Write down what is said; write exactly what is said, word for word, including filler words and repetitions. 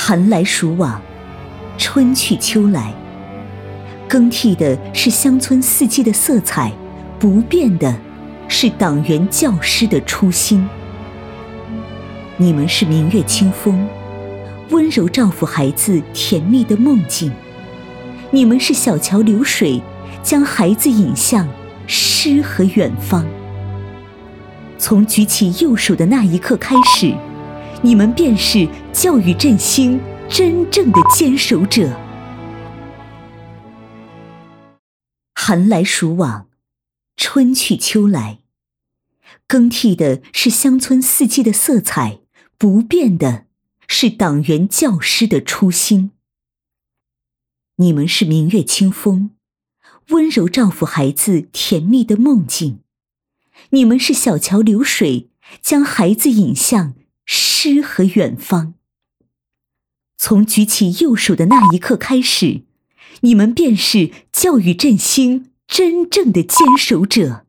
寒来暑往，春去秋来，更替的是乡村四季的色彩，不变的是党员教师的初心。你们是明月清风，温柔照拂孩子甜蜜的梦境；你们是小桥流水，将孩子引向诗和远方。从举起右手的那一刻开始，你们便是教育振兴真正的坚守者。寒来暑往，春去秋来，更替的是乡村四季的色彩，不变的是党员教师的初心。你们是明月清风，温柔照拂孩子甜蜜的梦境；你们是小桥流水，将孩子引向诗和远方。从举起右手的那一刻开始，你们便是教育振兴真正的坚守者。